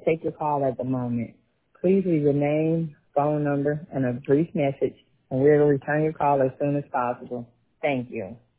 take your call at the moment. Please leave your name, phone number, and a brief message, and we'll return your call as soon as possible. Thank you.